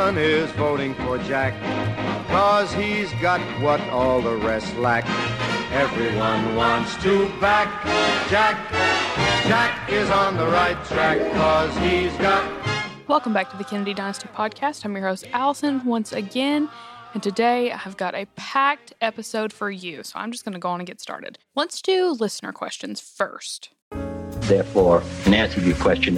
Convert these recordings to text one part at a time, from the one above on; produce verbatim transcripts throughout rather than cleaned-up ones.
Everyone is voting for Jack, 'cause he's got what all the rest lack. Everyone wants to back Jack. Jack is on the right track, 'cause he's got... Welcome back to the Kennedy Dynasty Podcast. I'm your host, Allison, once again. And today I have got a packed episode for you, so I'm just going to go on and get started. Let's do listener questions first. Therefore, in answer to your question...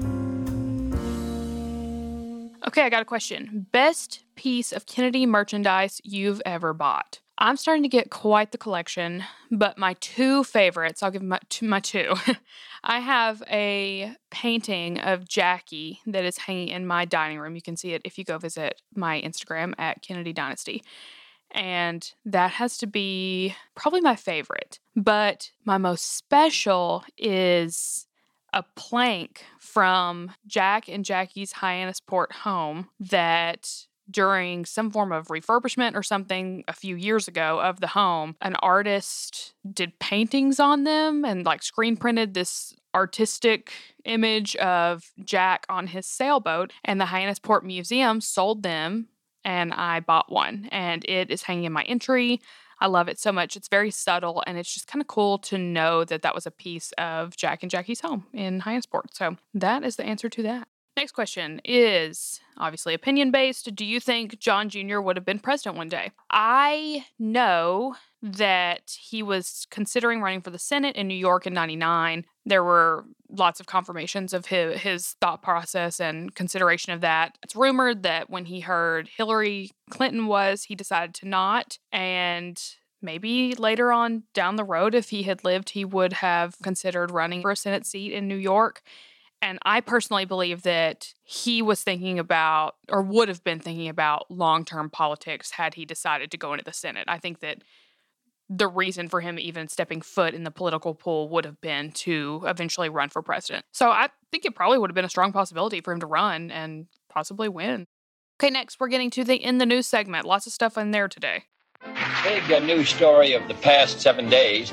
Okay, I got a question. Best piece of Kennedy merchandise you've ever bought? I'm starting to get quite the collection, but my two favorites, I'll give my, my two. I have a painting of Jackie that is hanging in my dining room. You can see it if you go visit my Instagram at Kennedy Dynasty. And that has to be probably my favorite. But my most special is a plank from Jack and Jackie's Hyannisport home that during some form of refurbishment or something a few years ago of the home, an artist did paintings on them and like screen printed this artistic image of Jack on his sailboat, and the Hyannisport Museum sold them, and I bought one, and it is hanging in my entry. I love it so much. It's very subtle, and it's just kind of cool to know that that was a piece of Jack and Jackie's home in Hyannisport. So that is the answer to that. Next question is obviously opinion-based. Do you think John Junior would have been president one day? I know that he was considering running for the Senate in New York in ninety-nine. There were lots of confirmations of his, his thought process and consideration of that. It's rumored that when he heard Hillary Clinton was, he decided to not. And maybe later on down the road, if he had lived, he would have considered running for a Senate seat in New York. And I personally believe that he was thinking about, or would have been thinking about, long-term politics had he decided to go into the Senate. I think that the reason for him even stepping foot in the political pool would have been to eventually run for president. So I think it probably would have been a strong possibility for him to run and possibly win. Okay, next we're getting to the In the News segment. Lots of stuff in there today. Big uh, news story of the past seven days.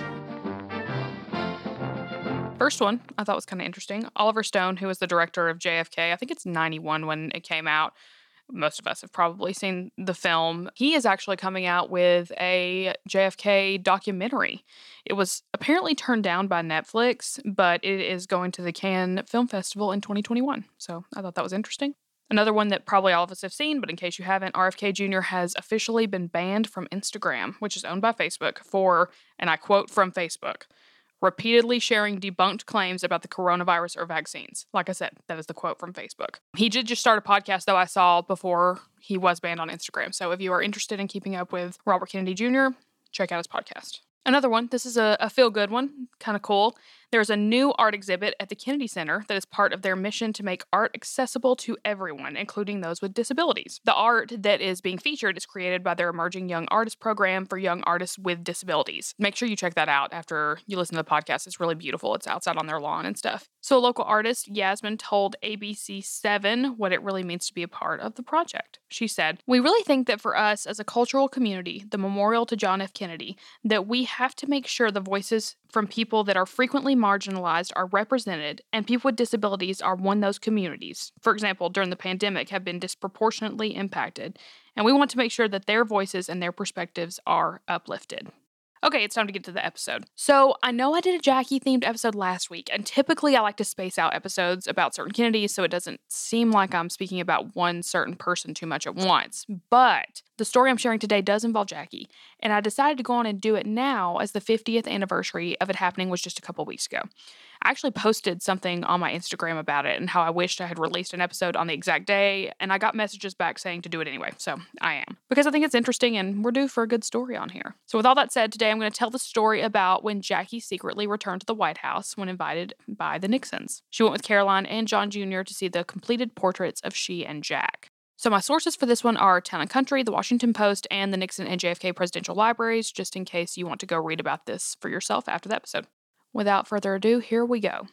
First one I thought was kind of interesting. Oliver Stone, who was the director of J F K, I think it's ninety-one when it came out. Most of us have probably seen the film. He is actually coming out with a J F K documentary. It was apparently turned down by Netflix, but it is going to the Cannes Film Festival in twenty twenty-one. So I thought that was interesting. Another one that probably all of us have seen, but in case you haven't, R F K Junior has officially been banned from Instagram, which is owned by Facebook, for, and I quote from Facebook, repeatedly sharing debunked claims about the coronavirus or vaccines. Like I said, that is the quote from Facebook. He did just start a podcast, though, I saw before he was banned on Instagram. So if you are interested in keeping up with Robert Kennedy Junior, check out his podcast. Another one, this is a, a feel-good one, kind of cool. There's a new art exhibit at the Kennedy Center that is part of their mission to make art accessible to everyone, including those with disabilities. The art that is being featured is created by their Emerging Young Artist program for young artists with disabilities. Make sure you check that out after you listen to the podcast. It's really beautiful. It's outside on their lawn and stuff. So a local artist, Yasmin, told A B C seven what it really means to be a part of the project. She said, "We really think that for us as a cultural community, the memorial to John F. Kennedy, that we have to make sure the voices from people that are frequently marginalized are represented, and people with disabilities are one of those communities, for example, during the pandemic, have been disproportionately impacted, and we want to make sure that their voices and their perspectives are uplifted." Okay, it's time to get to the episode. So I know I did a Jackie-themed episode last week, and typically I like to space out episodes about certain Kennedys so it doesn't seem like I'm speaking about one certain person too much at once. But the story I'm sharing today does involve Jackie, and I decided to go on and do it now as the fiftieth anniversary of it happening was just a couple weeks ago. I actually posted something on my Instagram about it and how I wished I had released an episode on the exact day, and I got messages back saying to do it anyway, so I am. Because I think it's interesting and we're due for a good story on here. So with all that said, today I'm going to tell the story about when Jackie secretly returned to the White House when invited by the Nixons. She went with Caroline and John Junior to see the completed portraits of she and Jack. So my sources for this one are Town and Country, The Washington Post, and the Nixon and J F K presidential libraries, just in case you want to go read about this for yourself after the episode. Without further ado, here we go.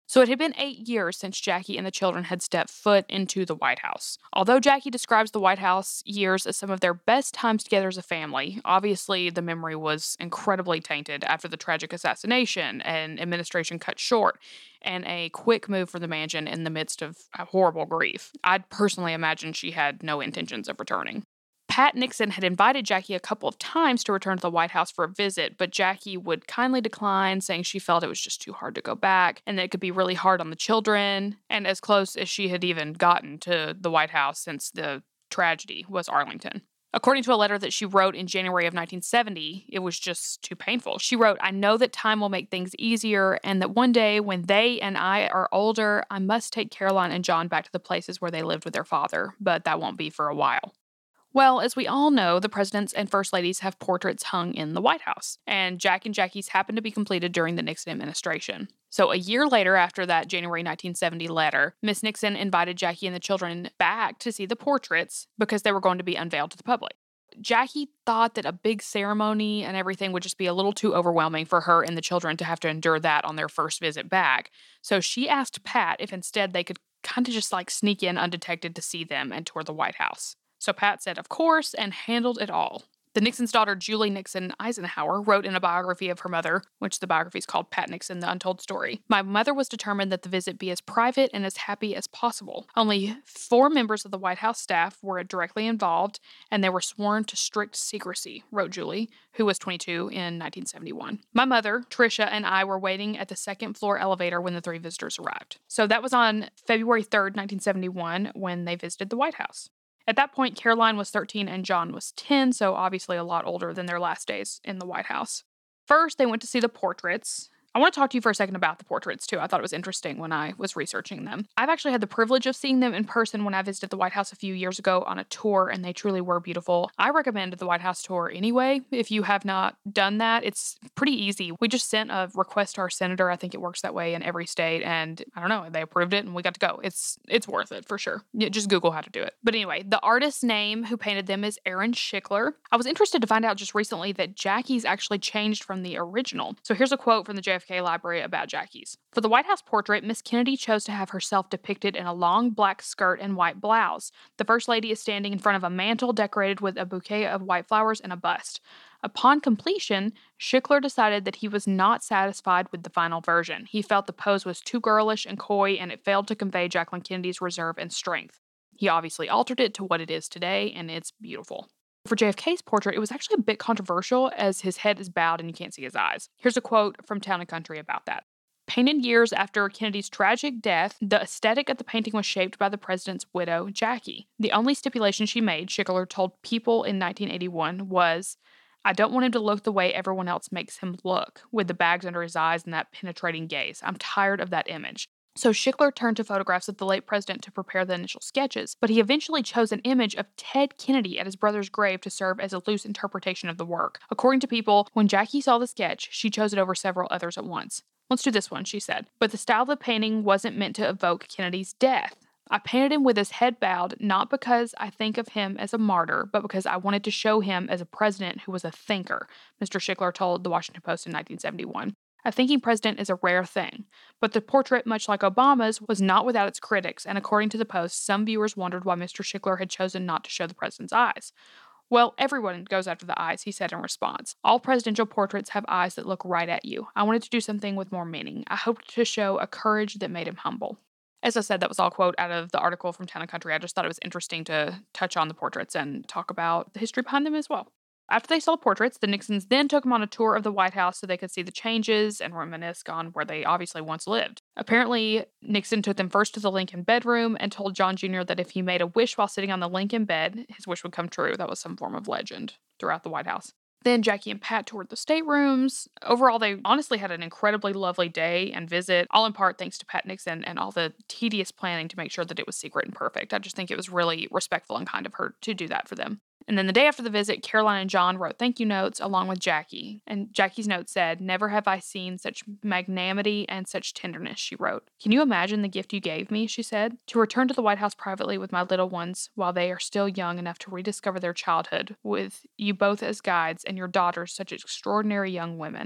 So it had been eight years since Jackie and the children had stepped foot into the White House. Although Jackie describes the White House years as some of their best times together as a family, obviously the memory was incredibly tainted after the tragic assassination, an administration cut short, and a quick move for the mansion in the midst of a horrible grief. I'd personally imagine she had no intentions of returning. Pat Nixon had invited Jackie a couple of times to return to the White House for a visit, but Jackie would kindly decline, saying she felt it was just too hard to go back and that it could be really hard on the children, and as close as she had even gotten to the White House since the tragedy was Arlington. According to a letter that she wrote in January of nineteen seventy, it was just too painful. She wrote, "I know that time will make things easier, and that one day when they and I are older, I must take Caroline and John back to the places where they lived with their father, but that won't be for a while." Well, as we all know, the presidents and first ladies have portraits hung in the White House, and Jack and Jackie's happened to be completed during the Nixon administration. So a year later, after that January nineteen seventy letter, Miss Nixon invited Jackie and the children back to see the portraits because they were going to be unveiled to the public. Jackie thought that a big ceremony and everything would just be a little too overwhelming for her and the children to have to endure that on their first visit back. So she asked Pat if instead they could kind of just like sneak in undetected to see them and tour the White House. So Pat said, of course, and handled it all. The Nixon's daughter, Julie Nixon Eisenhower, wrote in a biography of her mother, which the biography is called Pat Nixon, The Untold Story. "My mother was determined that the visit be as private and as happy as possible. Only four members of the White House staff were directly involved, and they were sworn to strict secrecy," wrote Julie, who was twenty-two in nineteen seventy-one. "My mother, Tricia, and I were waiting at the second floor elevator when the three visitors arrived." So that was on February third, nineteen seventy-one, when they visited the White House. At that point, Caroline was thirteen and John was ten, so obviously a lot older than their last days in the White House. First, they went to see the portraits. I want to talk to you for a second about the portraits, too. I thought it was interesting when I was researching them. I've actually had the privilege of seeing them in person when I visited the White House a few years ago on a tour, and they truly were beautiful. I recommend the White House tour anyway. If you have not done that, it's pretty easy. We just sent a request to our senator. I think it works that way in every state, and I don't know, they approved it, and we got to go. It's it's worth it, for sure. Yeah, just Google how to do it. But anyway, the artist's name who painted them is Aaron Schickler. I was interested to find out just recently that Jackie's actually changed from the original. So here's a quote from the J F K Library about Jackie's. "For the White House portrait, Miss Kennedy chose to have herself depicted in a long black skirt and white blouse. The First Lady is standing in front of a mantel decorated with a bouquet of white flowers and a bust. Upon completion, Schickler decided that he was not satisfied with the final version. He felt the pose was too girlish and coy, and it failed to convey Jacqueline Kennedy's reserve and strength. He obviously altered it to what it is today, and it's beautiful." For J F K's portrait, it was actually a bit controversial as his head is bowed and you can't see his eyes. Here's a quote from Town and Country about that. "Painted years after Kennedy's tragic death, the aesthetic of the painting was shaped by the president's widow, Jackie. The only stipulation she made," Schickler told People in nineteen eighty-one, was, "I don't want him to look the way everyone else makes him look, with the bags under his eyes and that penetrating gaze. I'm tired of that image." So Schickler turned to photographs of the late president to prepare the initial sketches, but he eventually chose an image of Ted Kennedy at his brother's grave to serve as a loose interpretation of the work. According to People, when Jackie saw the sketch, she chose it over several others at once. "Let's do this one," she said. "But the style of the painting wasn't meant to evoke Kennedy's death. I painted him with his head bowed, not because I think of him as a martyr, but because I wanted to show him as a president who was a thinker," Mister Schickler told the Washington Post in nineteen seventy-one. "A thinking president is a rare thing. But the portrait, much like Obama's, was not without its critics, and according to the Post, some viewers wondered why Mister Schickler had chosen not to show the president's eyes. Well, everyone goes after the eyes," he said in response. "All presidential portraits have eyes that look right at you. I wanted to do something with more meaning. I hoped to show a courage that made him humble." As I said, that was all a quote out of the article from Town and Country. I just thought it was interesting to touch on the portraits and talk about the history behind them as well. After they saw the portraits, the Nixons then took them on a tour of the White House so they could see the changes and reminisce on where they obviously once lived. Apparently, Nixon took them first to the Lincoln bedroom and told John Junior that if he made a wish while sitting on the Lincoln bed, his wish would come true. That was some form of legend throughout the White House. Then Jackie and Pat toured the staterooms. Overall, they honestly had an incredibly lovely day and visit, all in part thanks to Pat Nixon and all the tedious planning to make sure that it was secret and perfect. I just think it was really respectful and kind of her to do that for them. And then the day after the visit, Caroline and John wrote thank you notes along with Jackie. And Jackie's note said, "Never have I seen such magnanimity and such tenderness," she wrote. "Can you imagine the gift you gave me," she said, "to return to the White House privately with my little ones while they are still young enough to rediscover their childhood, with you both as guides and your daughters such extraordinary young women.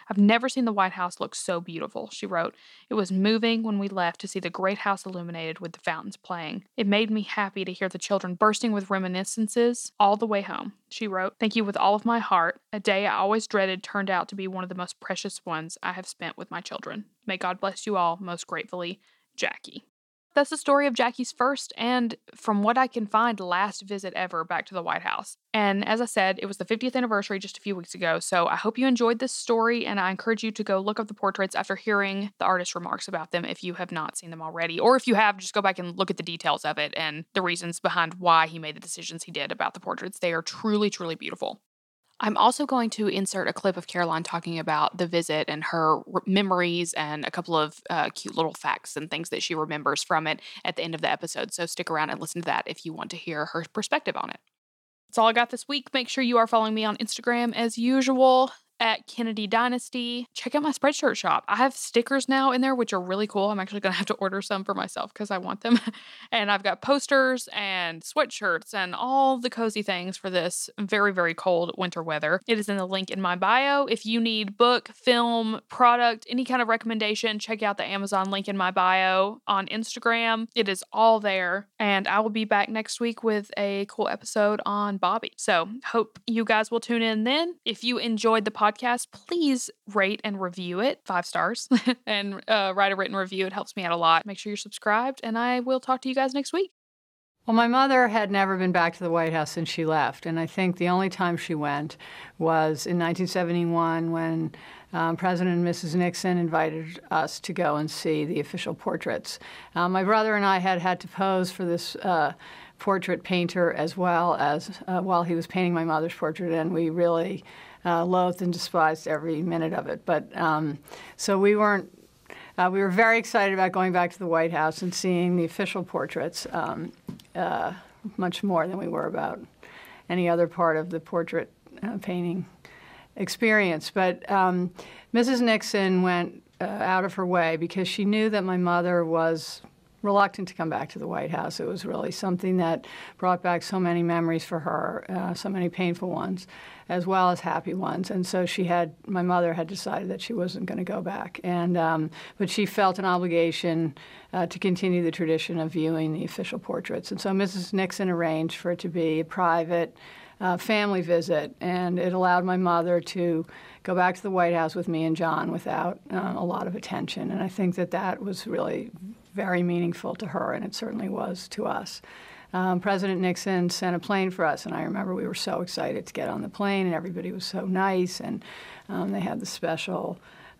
I've never seen the White House look so beautiful, she wrote. It was moving when we left to see the great house illuminated with the fountains playing. It made me happy to hear the children bursting with reminiscences all the way home, she wrote. Thank you with all of my heart. A day I always dreaded turned out to be one of the most precious ones I have spent with my children. May God bless you all. Most gratefully, Jackie. That's the story of Jackie's first and, from what I can find, last visit ever back to the White House. And as I said, it was the fiftieth anniversary just a few weeks ago, so I hope you enjoyed this story, and I encourage you to go look up the portraits after hearing the artist's remarks about them if you have not seen them already. Or if you have, just go back and look at the details of it and the reasons behind why he made the decisions he did about the portraits. They are truly, truly beautiful. I'm also going to insert a clip of Caroline talking about the visit and her re- memories and a couple of uh, cute little facts and things that she remembers from it at the end of the episode. So stick around and listen to that if you want to hear her perspective on it. That's all I got this week. Make sure you are following me on Instagram as usual at Kennedy Dynasty. Check out my Spreadshirt shop. I have stickers now in there, which are really cool. I'm actually going to have to order some for myself because I want them. And I've got posters and sweatshirts and all the cozy things for this very, very cold winter weather. It is in the link in my bio. If you need book, film, product, any kind of recommendation, check out the Amazon link in my bio on Instagram. It is all there. And I will be back next week with a cool episode on Bobby. So hope you guys will tune in then. If you enjoyed the podcast, podcast, please rate and review it, five stars, and uh, write a written review. It helps me out a lot. Make sure you're subscribed, and I will talk to you guys next week. Well, my mother had never been back to the White House since she left, and I think the only time she went was in nineteen seventy-one when um, President and Missus Nixon invited us to go and see the official portraits. Um, my brother and I had had to pose for this uh, portrait painter as well as uh, while he was painting my mother's portrait, and we really Uh, loathed and despised every minute of it. But um, so we weren't, uh, we were very excited about going back to the White House and seeing the official portraits um, uh, much more than we were about any other part of the portrait uh, painting experience. But um, Missus Nixon went uh, out of her way because she knew that my mother was reluctant to come back to the White House. It was really something that brought back so many memories for her, uh, so many painful ones, as well as happy ones. And so she had, my mother had decided that she wasn't going to go back. And um, but she felt an obligation uh, to continue the tradition of viewing the official portraits. And so Missus Nixon arranged for it to be a private uh, family visit, and it allowed my mother to go back to the White House with me and John without uh, a lot of attention. And I think that that was really very meaningful to her, and it certainly was to us. Um, President Nixon sent a plane for us, and I remember we were so excited to get on the plane, and everybody was so nice, and um, they had the special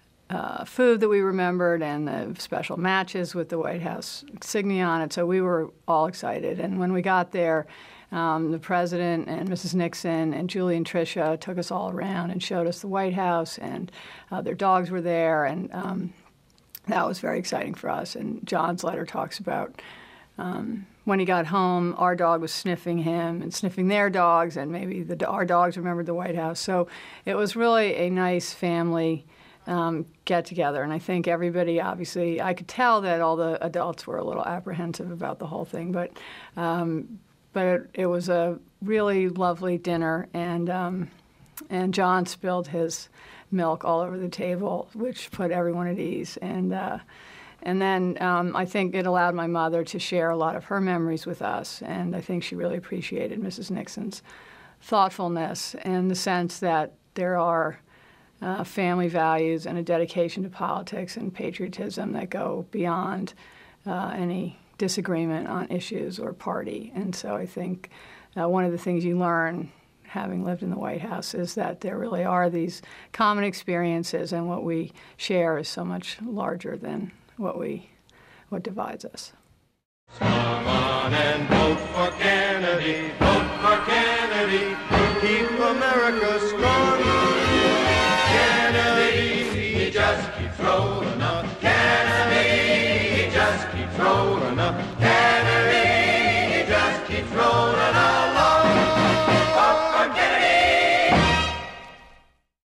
uh, food that we remembered and the special matches with the White House insignia on it, so we were all excited. And when we got there, um, the President and Missus Nixon and Julie and Tricia took us all around and showed us the White House, and uh, their dogs were there, and um, that was very exciting for us. And John's letter talks about um, when he got home, our dog was sniffing him and sniffing their dogs, and maybe the, our dogs remembered the White House. So it was really a nice family um, get-together. And I think everybody, obviously, I could tell that all the adults were a little apprehensive about the whole thing. But, um, but it, it was a really lovely dinner, and, um, and John spilled his milk all over the table, which put everyone at ease. And uh, and then um, I think it allowed my mother to share a lot of her memories with us, and I think she really appreciated Missus Nixon's thoughtfulness and the sense that there are uh, family values and a dedication to politics and patriotism that go beyond uh, any disagreement on issues or party. And so I think uh, one of the things you learn having lived in the White House is that there really are these common experiences, and what we share is so much larger than what we what divides us. Come on and vote for Kennedy, vote for Kennedy, keep America strong. Kennedy, he just keeps rolling up. Kennedy, he just keeps rolling up. Kennedy, he just keeps rolling up.